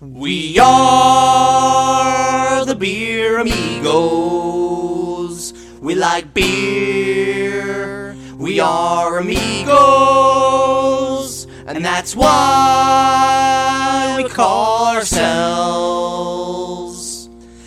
We are the Beer Amigos. We like beer. We are amigos. And that's why we call ourselves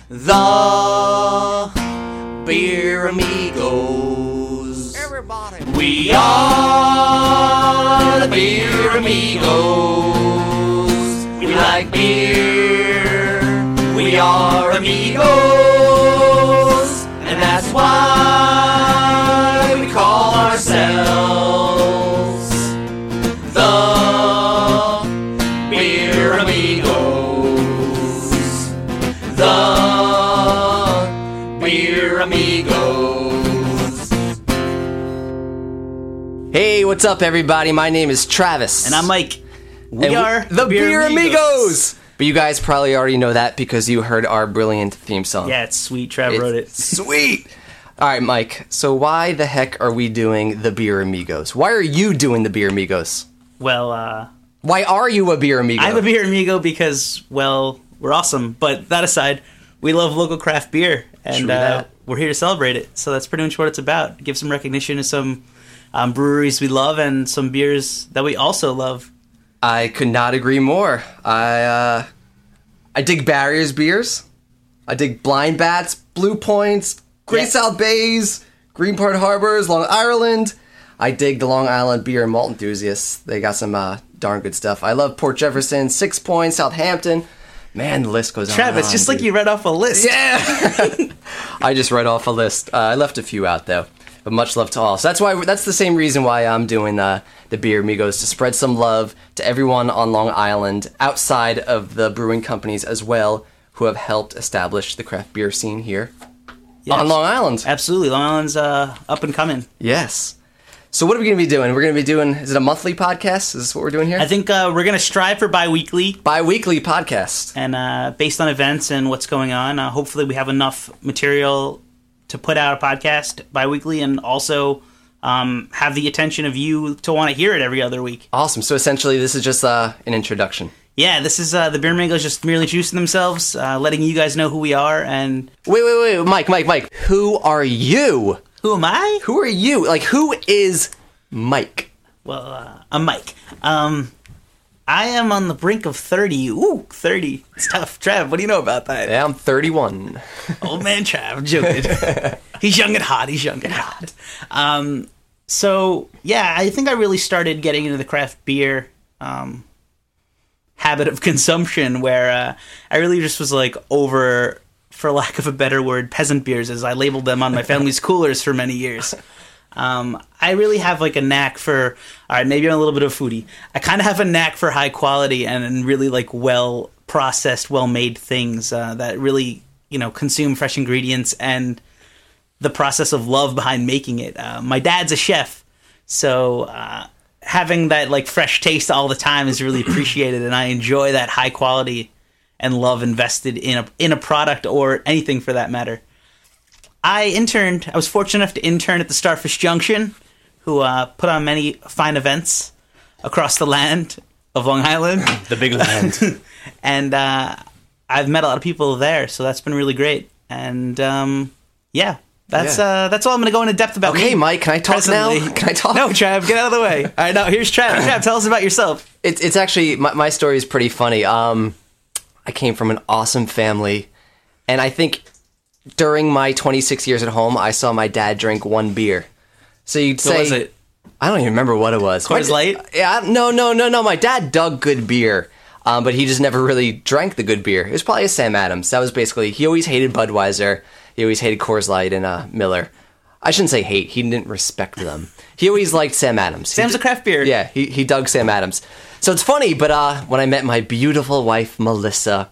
the Beer Amigos. Everybody. We are the Beer Amigos. We like beer. We are amigos. And that's why we call ourselves the Beer Amigos. The Beer Amigos. Hey, what's up, everybody? My name is Travis. And I'm Mike. We are the Beer Amigos. But you guys probably already know that because you heard our brilliant theme song. Yeah, it's sweet. Trav wrote it. Sweet. All right, Mike. So why the heck are we doing the Beer Amigos? Why are you doing the Beer Amigos? Well, Why are you a Beer Amigo? I'm a Beer Amigo because, well, we're awesome. But that aside, we love local craft beer. And we're here to celebrate it. So that's pretty much what it's about. Give some recognition to some breweries we love and some beers that we also love. I could not agree more. I dig Barriers beers. I dig Blind Bats, Blue Points, Great South Bays, Greenport Harbors, Long Island. I dig the Long Island beer and malt enthusiasts. They got some darn good stuff. I love Port Jefferson, 6 Points, Southampton. Man, the list goes on. Travis, just like you read off a list. Yeah. I just read off a list. I left a few out though. But much love to all. So that's the same reason why I'm doing the Beer Amigos, to spread some love to everyone on Long Island, outside of the brewing companies as well, who have helped establish the craft beer scene here on Long Island. Absolutely. Long Island's up and coming. Yes. So what are we going to be doing? We're going to be doing, is it a monthly podcast? Is this what we're doing here? I think we're going to strive for bi-weekly. Bi-weekly podcast. And based on events and what's going on, hopefully we have enough material to put out a podcast bi-weekly and also have the attention of you to want to hear it every other week. Awesome. So essentially this is just an introduction. Yeah, this is the Beer Amigos just merely juicing themselves, letting you guys know who we are. And Wait, Mike. Who are you? Who am I? Who are you? Like, who is Mike? Well, I'm Mike. I am on the brink of 30. Ooh, 30. It's tough. Trav, what do you know about that? Yeah, I'm 31. Old man Trav, I'm joking. He's young and hot. So, yeah, I think I really started getting into the craft beer habit of consumption where I really just was like over, for lack of a better word, peasant beers, as I labeled them on my family's coolers for many years. I really have like a knack for, all right, maybe I'm a little bit of a foodie. I kind of have a knack for high quality and really like well processed, well made things that really, consume fresh ingredients and the process of love behind making it. My dad's a chef, so having that like fresh taste all the time is really appreciated, and I enjoy that high quality and love invested in a product or anything for that matter. I was fortunate enough to intern at the Starfish Junction, who put on many fine events across the land of Long Island. The big land. And I've met a lot of people there, so that's been really great. And that's all I'm going to go into depth about. Okay, Mike, can I talk presently. now? Can I talk? No, Trav, get out of the way. All right, now here's Trav. Trav, tell us about yourself. It's actually, my story is pretty funny. I came from an awesome family, and I think during my 26 years at home, I saw my dad drink one beer. So you'd say... What was it? I don't even remember what it was. Coors Light? Yeah, no. My dad dug good beer, but he just never really drank the good beer. It was probably a Sam Adams. That was basically... He always hated Budweiser. He always hated Coors Light and Miller. I shouldn't say hate. He didn't respect them. He always liked Sam Adams. Sam's a craft beer. Yeah, he dug Sam Adams. So it's funny, but when I met my beautiful wife, Melissa...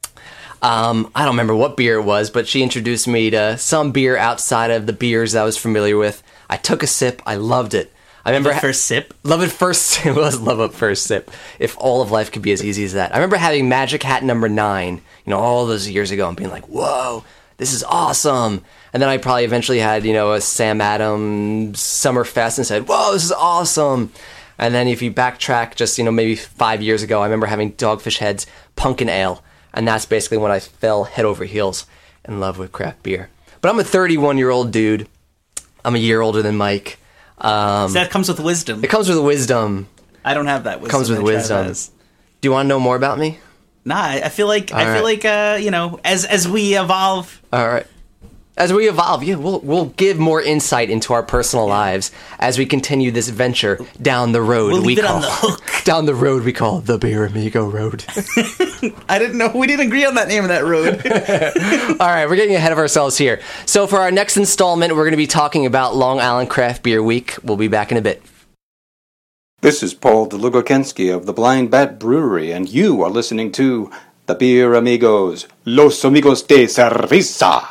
I don't remember what beer it was, but she introduced me to some beer outside of the beers I was familiar with. I took a sip. I loved it. I remember first sip. Love at first. It was love at first sip. If all of life could be as easy as that. I remember having Magic Hat number 9, all those years ago, and being like, "Whoa, this is awesome!" And then I probably eventually had, a Sam Adams Summerfest and said, "Whoa, this is awesome!" And then if you backtrack just, maybe 5 years ago, I remember having Dogfish Head's Pumpkin Ale. And that's basically when I fell head over heels in love with craft beer. But I'm a 31-year-old dude. I'm a year older than Mike. So that comes with wisdom. It comes with wisdom. I don't have that wisdom. Comes with wisdom. Do you want to know more about me? Nah, I feel like as we evolve. All right. As we evolve, we'll give more insight into our personal lives as we continue this venture down the road. We'll leave it on the hook. Down the road we call the Beer Amigo Road. I didn't know. We didn't agree on that name of that road. All right, we're getting ahead of ourselves here. So for our next installment, we're going to be talking about Long Island Craft Beer Week. We'll be back in a bit. This is Paul Delugokensky of the Blind Bat Brewery, and you are listening to the Beer Amigos, Los Amigos de Cerveza.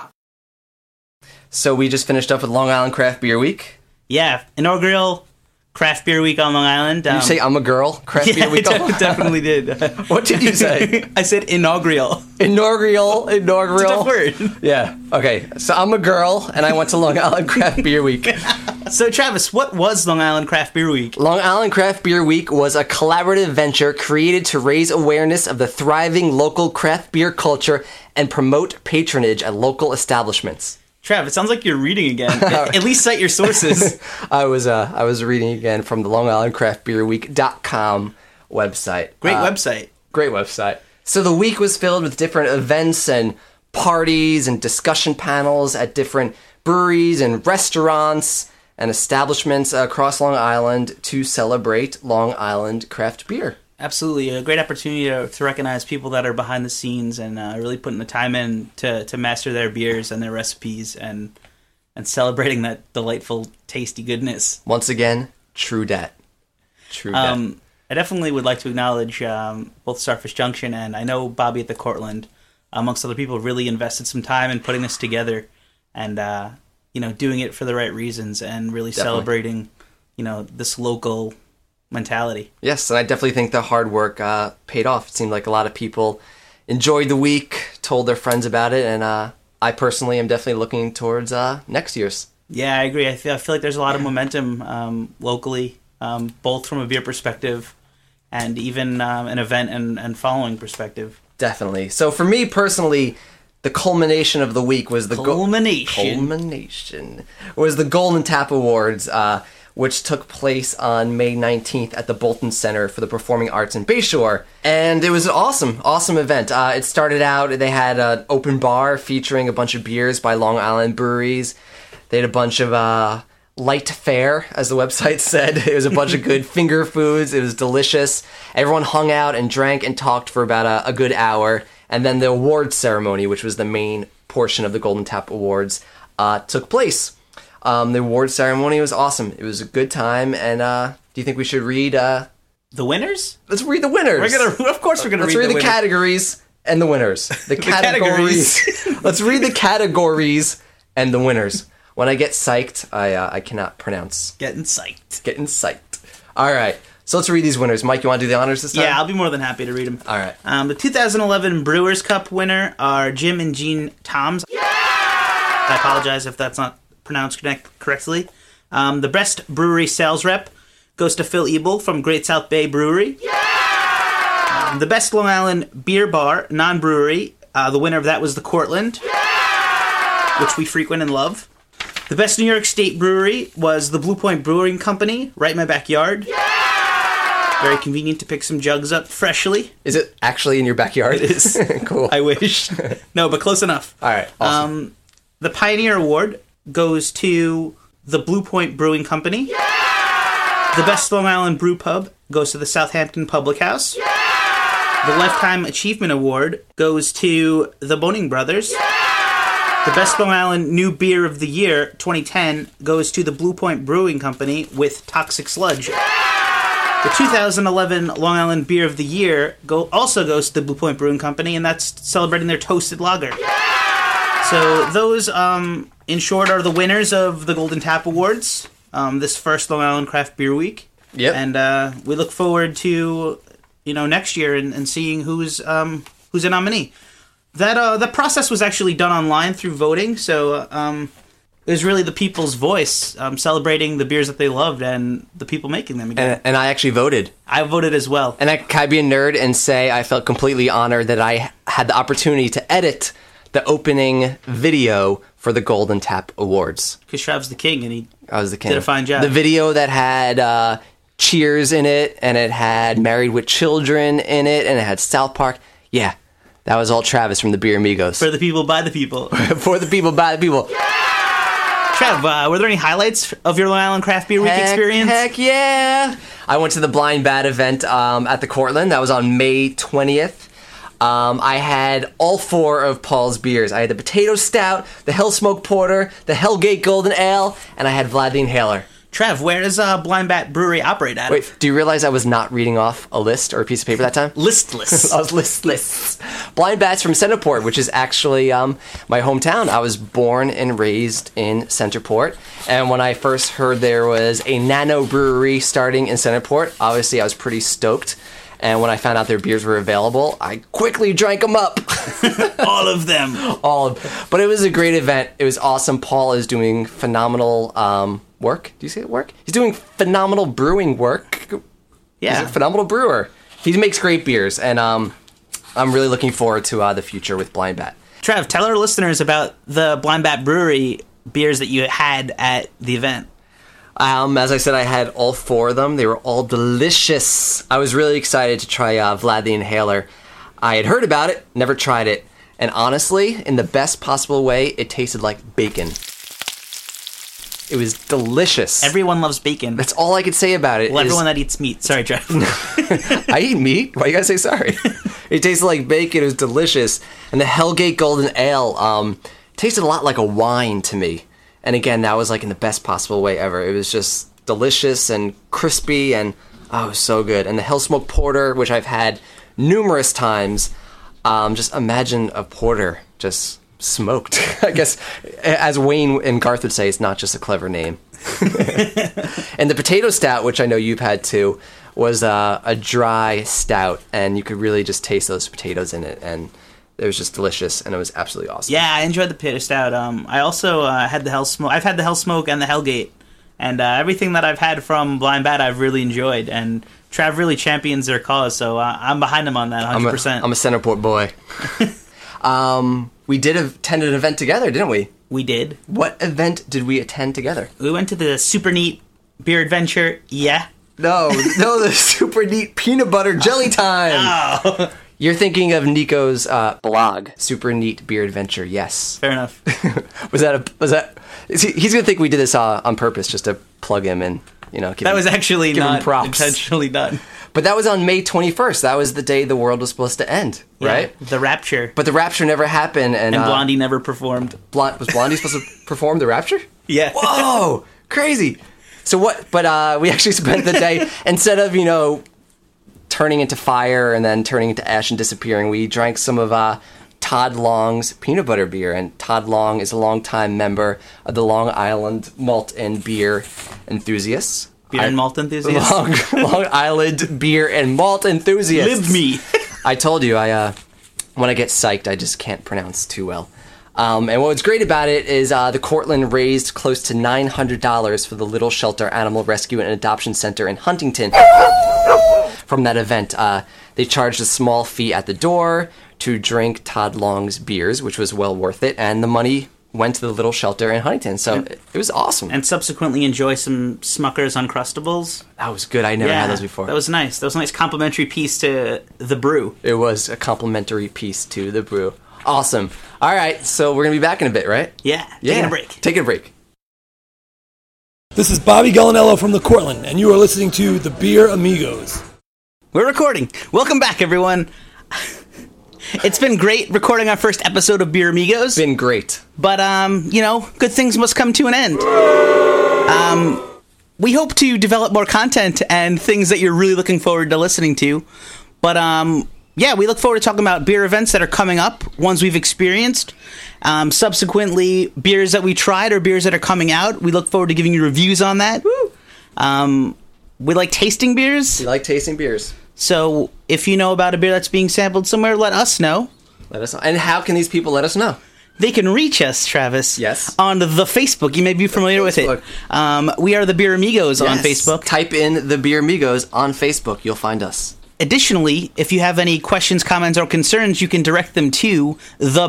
So we just finished up with Long Island Craft Beer Week. Yeah, inaugural Craft Beer Week on Long Island. Did you say I'm a girl? Craft Beer Week on Long Island? Definitely did. What did you say? I said inaugural. Inaugural. It's a tough word. Yeah. Okay. So I'm a girl, and I went to Long Island Craft Beer Week. So, Travis, what was Long Island Craft Beer Week? Long Island Craft Beer Week was a collaborative venture created to raise awareness of the thriving local craft beer culture and promote patronage at local establishments. Trav, it sounds like you're reading again. At least cite your sources. I was reading again from the Long Island Craft Beer Week.com website. Great website. Great website. So the week was filled with different events and parties and discussion panels at different breweries and restaurants and establishments across Long Island to celebrate Long Island craft beer. Absolutely. A great opportunity to recognize people that are behind the scenes and really putting the time in to master their beers and their recipes and celebrating that delightful, tasty goodness. Once again, true debt. True debt. I definitely would like to acknowledge both Starfish Junction and I know Bobby at the Cortland, amongst other people, really invested some time in putting this together and doing it for the right reasons and really celebrating this local mentality. Yes, and I definitely think the hard work paid off. It seemed like a lot of people enjoyed the week, told their friends about it, and I personally am definitely looking towards next year's. Yeah, I agree. I feel like there's a lot of momentum locally, both from a beer perspective and even an event and following perspective. Definitely. So for me personally, the culmination of the week was the culmination was the Golden Tap Awards, which took place on May 19th at the Bolton Center for the Performing Arts in Bayshore. And it was an awesome event. It started out, they had an open bar featuring a bunch of beers by Long Island breweries. They had a bunch of light fare, as the website said. It was a bunch of good finger foods. It was delicious. Everyone hung out and drank and talked for about a good hour. And then the awards ceremony, which was the main portion of the Golden Tap Awards, took place. The award ceremony was awesome. It was a good time, and do you think we should read the winners? Let's read the winners. Of course we're gonna Let's read the categories and the winners. The categories. Let's read the categories and the winners. When I get psyched, I cannot pronounce. Getting psyched. All right. So let's read these winners. Mike, you want to do the honors this time? Yeah, I'll be more than happy to read them. All right. The 2011 Brewers Cup winner are Jim and Jean Toms. Yeah! I apologize if that's not pronounced correctly. The best brewery sales rep goes to Phil Ebel from Great South Bay Brewery. Yeah! The best Long Island beer bar, non-brewery, the winner of that was the Cortland, which we frequent and love. The best New York State brewery was the Blue Point Brewing Company, right in my backyard. Very convenient to pick some jugs up freshly. Is it actually in your backyard? It is. Cool. I wish. No, but close enough. All right. Awesome. The Pioneer Award goes to the Blue Point Brewing Company. Yeah! The best Long Island brew pub goes to the Southampton Public House. Yeah! The Lifetime Achievement Award goes to the Boning Brothers. Yeah! The best Long Island New Beer of the Year 2010 goes to the Blue Point Brewing Company with Toxic Sludge. Yeah! The 2011 Long Island Beer of the Year also goes to the Blue Point Brewing Company, and that's celebrating their Toasted Lager. Yeah! So those, in short, are the winners of the Golden Tap Awards, this first Long Island Craft Beer Week. Yep. And we look forward to, next year and seeing who's a nominee. That the process was actually done online through voting, so It was really the people's voice celebrating the beers that they loved and the people making them again. And I actually voted. I voted as well. And can I be a nerd and say I felt completely honored that I had the opportunity to edit the opening video for the Golden Tap Awards. Because Trav's the king, and I was the king. did a fine job. The video that had Cheers in it, and it had Married with Children in it, and it had South Park. Yeah, that was all Travis from the Beer Amigos. For the people, by the people. For the people, by the people. Trav, were there any highlights of your Long Island Craft Beer Week experience? Heck yeah! I went to the Blind Bat event at the Cortland. That was on May 20th. I had all 4 of Paul's beers. I had the Potato Stout, the Hell Smoke Porter, the Hellgate Golden Ale, and I had Vlad the Inhaler. Trev, where does Blind Bat Brewery operate at? Wait, do you realize I was not reading off a list or a piece of paper that time? Listless. I was listless. Blind Bat's from Centerport, which is actually my hometown. I was born and raised in Centerport, and when I first heard there was a nano brewery starting in Centerport, obviously I was pretty stoked. And when I found out their beers were available, I quickly drank them up. All of them. But it was a great event. It was awesome. Paul is doing phenomenal work. Do you say it work? He's doing phenomenal brewing work. Yeah. He's a phenomenal brewer. He makes great beers, and I'm really looking forward to the future with Blind Bat. Trev, tell our listeners about the Blind Bat Brewery beers that you had at the event. As I said, I had all 4 of them. They were all delicious. I was really excited to try Vlad the Inhaler. I had heard about it, never tried it. And honestly, in the best possible way, it tasted like bacon. It was delicious. Everyone loves bacon. That's all I could say about it. Well, everyone that eats meat. Sorry, Trev. I eat meat? Why you gotta say sorry? It tasted like bacon. It was delicious. And the Hellgate Golden Ale tasted a lot like a wine to me. And again, that was like in the best possible way ever. It was just delicious and crispy, and it was so good. And the Hell Smoke Porter, which I've had numerous times, just imagine a porter just smoked. I guess, as Wayne and Garth would say, it's not just a clever name. And the Potato Stout, which I know you've had too, was a dry stout, and you could really just taste those potatoes in it, and it was just delicious, and it was absolutely awesome. Yeah, I enjoyed the Potato Stout. I also had the Hell Smoke. I've had the Hell Smoke and the Hellgate, and everything that I've had from Blind Bat I've really enjoyed, and Trav really champions their cause, so I'm behind him on that 100%. I'm a Centerport boy. We did attend an event together, didn't we? We did. What event did we attend together? We went to the Super Neat Beer Adventure, yeah. No, the Super Neat Peanut Butter Jelly Time! Oh. You're thinking of Nico's blog, Super Neat Beer Adventure. Yes, fair enough. Was that? He's gonna think we did this on purpose just to plug him and that was actually not intentionally done. But that was on May 21st. That was the day the world was supposed to end, right? The Rapture. But the Rapture never happened, and Blondie never performed. Was Blondie supposed to perform the Rapture? Yeah. Whoa, crazy. So what? But we actually spent the day instead of turning into fire and then turning into ash and disappearing, we drank some of Todd Long's peanut butter beer. And Todd Long is a longtime member of the Long Island Malt and Beer Enthusiasts. Beer and malt enthusiasts? Long Island Beer and Malt Enthusiasts. Live me. I told you, when I get psyched, I just can't pronounce too well. And what's great about it is the Cortland raised close to $900 for the Little Shelter Animal Rescue and Adoption Center in Huntington. From that event, they charged a small fee at the door to drink Todd Long's beers, which was well worth it, and the money went to the Little Shelter in Huntington, so it was awesome. And subsequently enjoy some Smucker's Uncrustables. That was good. I never had those before. That was nice. That was a nice complimentary piece to the brew. It was a complimentary piece to the brew. Awesome. All right, so we're going to be back in a bit, right? Yeah, taking a break. Taking a break. This is Bobby Gallinello from the Cortland, and you are listening to The Beer Amigos. We're recording. Welcome back, everyone. It's been great recording our first episode of Beer Amigos. Been great. But, good things must come to an end. We hope to develop more content and things that you're really looking forward to listening to. But, we look forward to talking about beer events that are coming up, ones we've experienced. Subsequently, beers that we tried or beers that are coming out. We look forward to giving you reviews on that. We like tasting beers. We like tasting beers. So if you know about a beer that's being sampled somewhere, let us know. Let us know. And how can these people let us know? They can reach us, Travis. Yes. On the Facebook. You may be familiar with it. We are the Beer Amigos on Yes. Facebook. Type in the Beer Amigos on Facebook. You'll find us. Additionally, if you have any questions, comments, or concerns, you can direct them to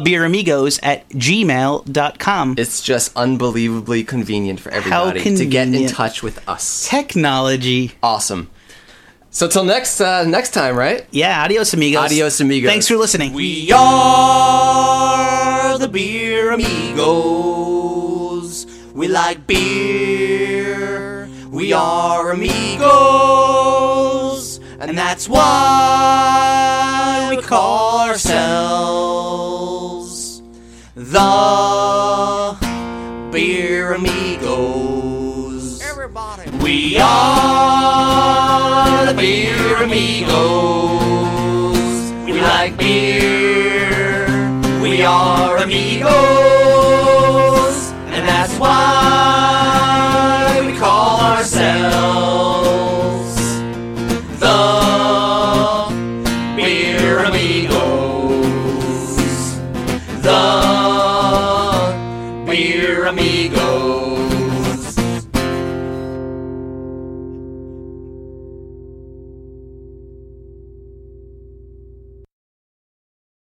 thebeeramigos@gmail.com. It's just unbelievably convenient for everybody to get in convenient. touch with us. Technology. Awesome. So till next time, right? Yeah, adios, amigos. Adios, amigos. Thanks for listening. We are the Beer Amigos. We like beer. We are amigos. And that's why we call ourselves the Beer Amigos. Everybody. We are the Beer Amigos. We like beer. We are amigos. And that's why we call ourselves the Beer Amigos. The Beer Amigos.